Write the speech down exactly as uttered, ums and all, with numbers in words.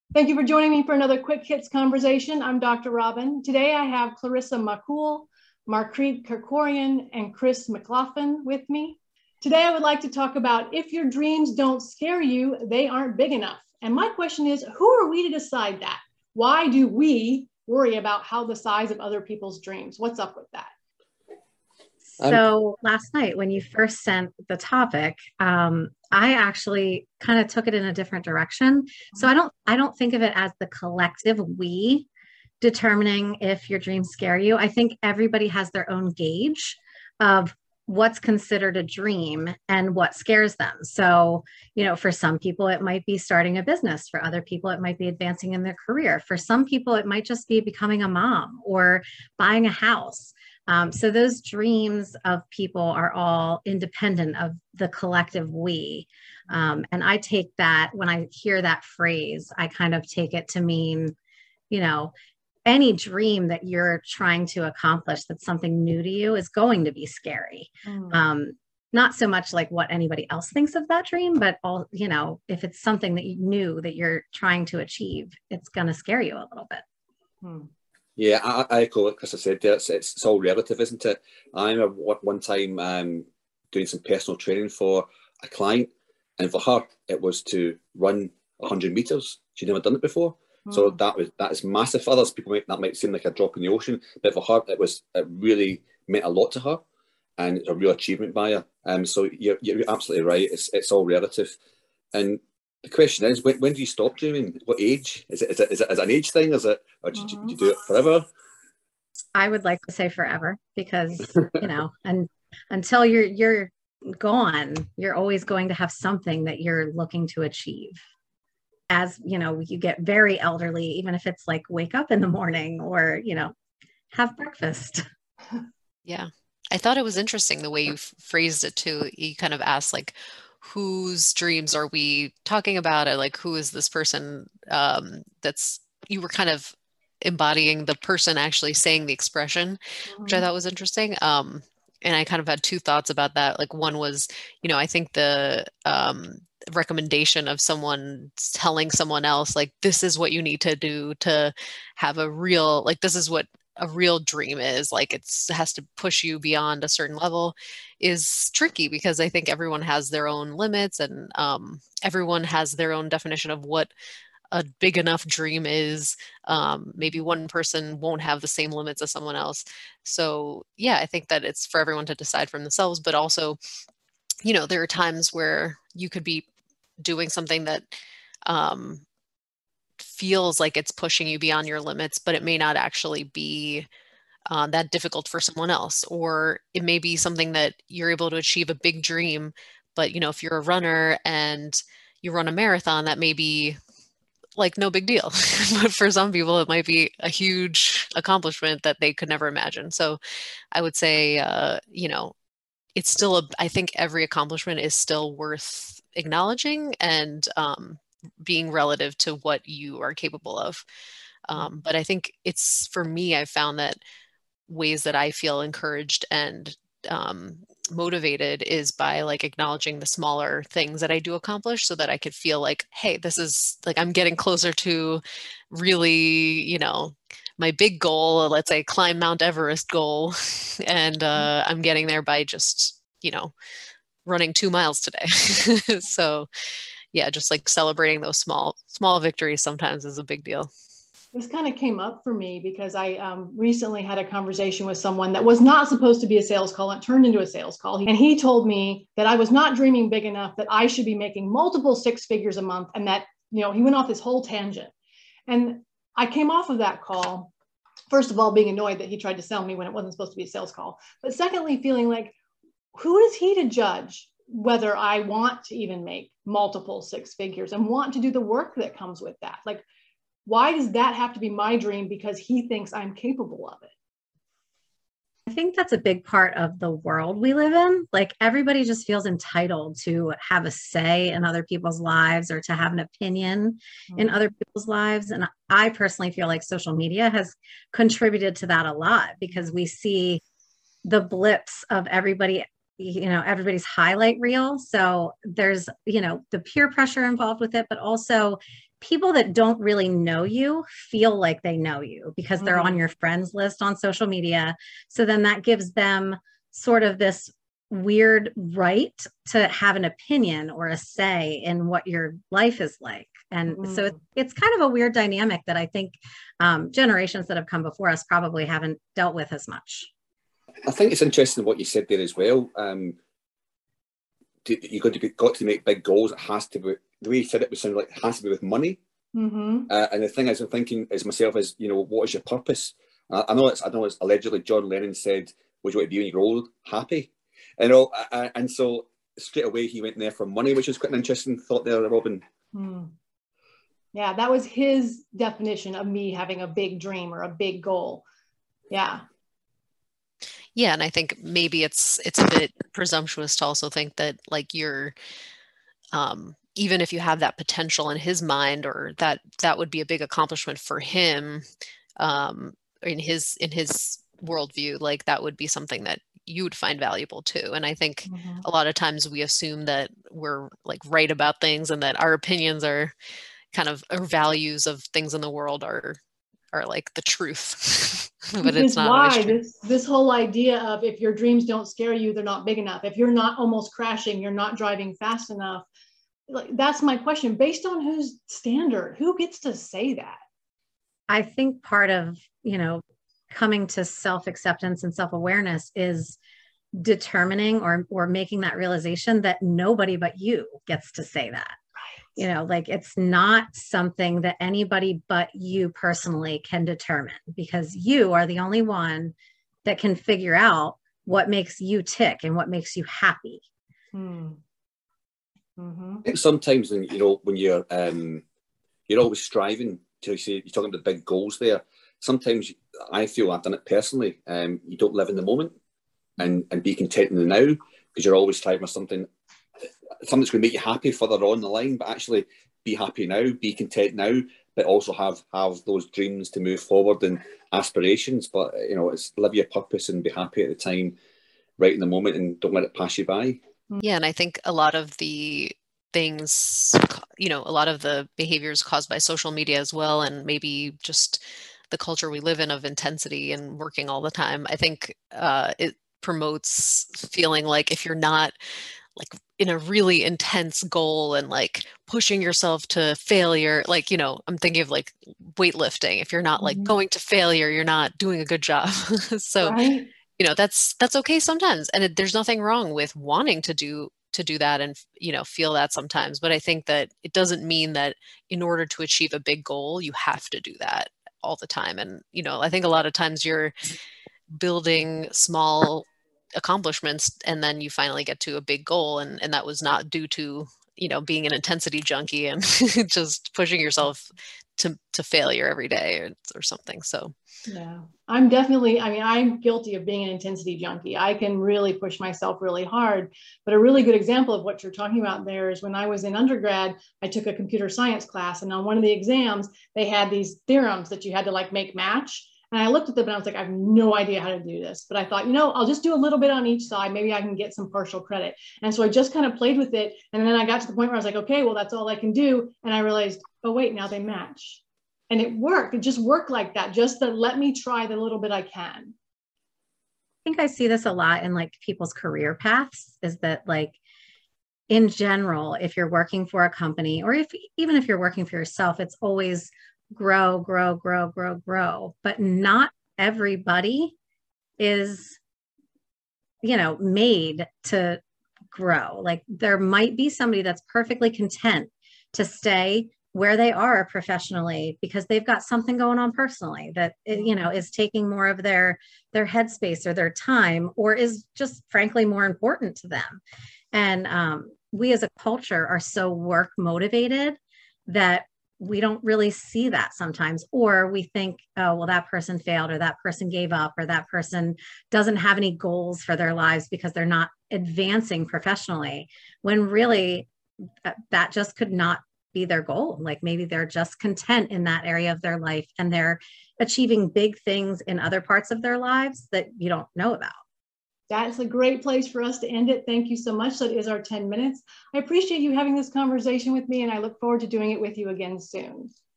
Thank you for joining me for another Quick Hits conversation. I'm Doctor Robin. Today I have Clarissa McCool, Markreit Kerkorian, and Chris McLaughlin with me. Today I would like to talk about if your dreams don't scare you, they aren't big enough. And my question is, who are we to decide that? Why do we worry about how the size of other people's dreams? What's up with that? So last night when you first sent the topic, um, I actually kind of took it in a different direction. So I don't, I don't think of it as the collective we determining if your dreams scare you. I think everybody has their own gauge of what's considered a dream and what scares them. So, you know, for some people, it might be starting a business. For other people, it might be advancing in their career. For some people, it might just be becoming a mom or buying a house. Um, so those dreams of people are all independent of the collective we. Um, and I take that, when I hear that phrase, I kind of take it to mean, you know, any dream that you're trying to accomplish that's something new to you is going to be scary. Mm. Um, not so much like what anybody else thinks of that dream, but all, you know, if it's something that you knew that you're trying to achieve, it's going to scare you a little bit. Hmm. Yeah, I, I echo what Chris said there. It's, it's, it's all relative, isn't it? I remember one time um, doing some personal training for a client, and for her, it was to run one hundred meters. She'd never done it before. Mm. So that was that is massive. For others, people might, that might seem like a drop in the ocean, but for her, it was it really meant a lot to her, and it's a real achievement by her. Um, so you're, you're absolutely right. It's it's all relative, and the question is, when, when do you stop dreaming? What age? Is it, is it, is it, is it an age thing? Is it, or do, mm-hmm. do you do it forever? I would like to say forever, because, you know, and until you're, you're gone, you're always going to have something that you're looking to achieve. As, you know, you get very elderly, even if it's like wake up in the morning or, you know, have breakfast. Yeah. I thought it was interesting the way you phrased it too. You kind of asked like, whose dreams are we talking about? Or like, who is this person um, that's, you were kind of embodying the person actually saying the expression, mm-hmm. which I thought was interesting. Um, and I kind of had two thoughts about that. Like one was, you know, I think the um, recommendation of someone telling someone else, like, this is what you need to do to have a real, like, this is what a real dream is, like it's, it has to push you beyond a certain level, is tricky, because I think everyone has their own limits, and um, everyone has their own definition of what a big enough dream is. Um, maybe one person won't have the same limits as someone else. So yeah, I think that it's for everyone to decide for themselves, but also, you know, there are times where you could be doing something that um, feels like it's pushing you beyond your limits, but it may not actually be uh, that difficult for someone else. Or it may be something that you're able to achieve a big dream, but, you know, if you're a runner and you run a marathon, that may be like no big deal. But for some people, it might be a huge accomplishment that they could never imagine. So I would say, uh, you know, it's still, a, I think every accomplishment is still worth acknowledging and um, being relative to what you are capable of. Um, but I think it's, for me, I've found that ways that I feel encouraged and um, motivated is by like acknowledging the smaller things that I do accomplish, so that I could feel like, hey, this is like, I'm getting closer to really, you know, my big goal, let's say climb Mount Everest goal. And uh, I'm getting there by just, you know, running two miles today. So yeah, just like celebrating those small, small victories sometimes is a big deal. This kind of came up for me because I um, recently had a conversation with someone that was not supposed to be a sales call. It turned into a sales call. And he told me that I was not dreaming big enough, that I should be making multiple six figures a month. And that, you know, he went off this whole tangent. And I came off of that call, first of all, being annoyed that he tried to sell me when it wasn't supposed to be a sales call. But secondly, feeling like, who is he to judge whether I want to even make multiple six figures and want to do the work that comes with that? Like, why does that have to be my dream because he thinks I'm capable of it? I think that's a big part of the world we live in. Like, everybody just feels entitled to have a say in other people's lives or to have an opinion mm-hmm. in other people's lives. And I personally feel like social media has contributed to that a lot, because we see the blips of everybody, you know, everybody's highlight reel. So there's, you know, the peer pressure involved with it, but also people that don't really know you feel like they know you because they're Mhm. on your friends list on social media. So then that gives them sort of this weird right to have an opinion or a say in what your life is like. And Mhm. so it's, it's kind of a weird dynamic that I think um, generations that have come before us probably haven't dealt with as much. I think it's interesting what you said there as well. Um, you got to be, got to make big goals. It has to be, the way you said it was sounded like it has to be with money. Mhm. Uh, and the thing is, I'm thinking as myself is, you know, what is your purpose? I, I know it's, I know it's allegedly John Lennon said, "What do you want to be when you grow old? Happy." You know, uh, and so straight away he went there for money, which was quite an interesting thought there, Robin. Hmm. Yeah, that was his definition of me having a big dream or a big goal. Yeah. Yeah, and I think maybe it's it's a bit presumptuous to also think that like you're um even if you have that potential in his mind, or that that would be a big accomplishment for him, um in his in his worldview, like that would be something that you would find valuable too. And I think Mhm. a lot of times we assume that we're like right about things, and that our opinions are kind of, our values of things in the world are are like the truth. But Which it's is not always why true. this this whole idea of if your dreams don't scare you, they're not big enough. If you're not almost crashing, you're not driving fast enough. Like, that's my question. Based on whose standard? Who gets to say that? I think part of, you know, coming to self-acceptance and self-awareness is determining or or making that realization that nobody but you gets to say that. You know, like it's not something that anybody but you personally can determine, because you are the only one that can figure out what makes you tick and what makes you happy. Hmm. Mm-hmm. I think sometimes, when, you know, when you're um, you're always striving to say, you're talking about big goals there. Sometimes I feel, I've done it personally. Um, you don't live in the moment and and be content in the now, because you're always striving for something, something that's going to make you happy further on the line. But actually, be happy now, be content now, but also have have those dreams to move forward and aspirations. But you know, it's live your purpose and be happy at the time, right in the moment, and don't let it pass you by. Yeah, and I think a lot of the things, you know, a lot of the behaviors caused by social media as well, and maybe just the culture we live in of intensity and working all the time, I think uh, it promotes feeling like if you're not like in a really intense goal and like pushing yourself to failure, like, you know, I'm thinking of like weightlifting. If you're not like Mm-hmm. going to failure, you're not doing a good job. So, Right. you know, that's that's okay sometimes, and it, there's nothing wrong with wanting to do to do that and, you know, feel that sometimes. But I think that it doesn't mean that in order to achieve a big goal, you have to do that all the time. And, you know, I think a lot of times you're building small accomplishments, and then you finally get to a big goal, and and that was not due to, you know, being an intensity junkie and just pushing yourself to to failure every day, or, or something. So Yeah, I'm definitely, I mean, I'm guilty of being an intensity junkie. I can really push myself really hard. But a really good example of what you're talking about there is when I was in undergrad, I took a computer science class. And on one of the exams, they had these theorems that you had to like make match. And I looked at them and I was like, I have no idea how to do this. But I thought, you know, I'll just do a little bit on each side. Maybe I can get some partial credit. And so I just kind of played with it. And then I got to the point where I was like, okay, well, that's all I can do. And I realized, oh, wait, now they match. And it worked. It just worked like that. Just to let me try the little bit I can. I think I see this a lot in like people's career paths, is that like in general, if you're working for a company, or if even if you're working for yourself, it's always grow, grow, grow, grow, grow. But not everybody is, you know, made to grow. Like there might be somebody that's perfectly content to stay where they are professionally because they've got something going on personally that, you know, is taking more of their their headspace or their time, or is just frankly more important to them. And um, we as a culture are so work motivated that we don't really see that sometimes, or we think, oh, well, that person failed, or that person gave up, or that person doesn't have any goals for their lives because they're not advancing professionally, when really that just could not be their goal. Like maybe they're just content in that area of their life and they're achieving big things in other parts of their lives that you don't know about. That's a great place for us to end it. Thank you so much. That is our ten minutes. I appreciate you having this conversation with me, and I look forward to doing it with you again soon.